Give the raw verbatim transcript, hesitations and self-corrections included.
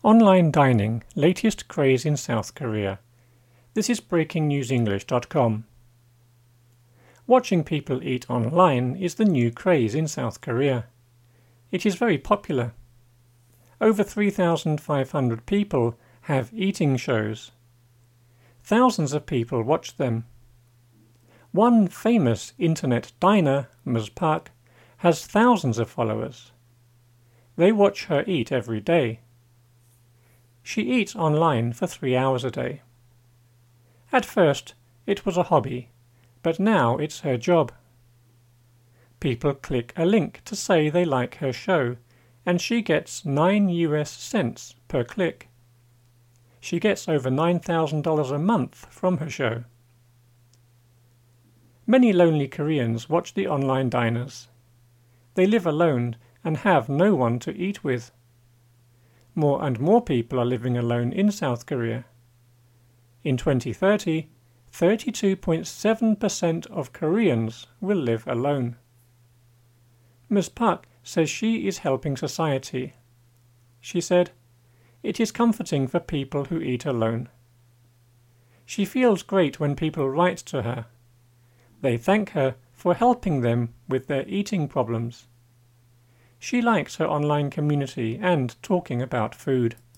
Online dining, latest craze in South Korea. This is breaking news english dot com. Watching people eat online is the new craze in South Korea. It is very popular. Over three thousand five hundred people have eating shows. Thousands of people watch them. One famous internet diner, Muzpak, has thousands of followers. They watch her eat every day. She eats online for three hours a day. At first, it was a hobby, but now it's her job. People click a link to say they like her show, and she gets nine U S cents per click. She gets over nine thousand dollars a month from her show. Many lonely Koreans watch the online diners. They live alone and have no one to eat with. More and more people are living alone in South Korea. In twenty thirty, thirty-two point seven percent of Koreans will live alone. Muzpak says she is helping society. She said, "It is comforting for people who eat alone." She feels great when people write to her. They thank her for helping them with their eating problems. She likes her online community and talking about food.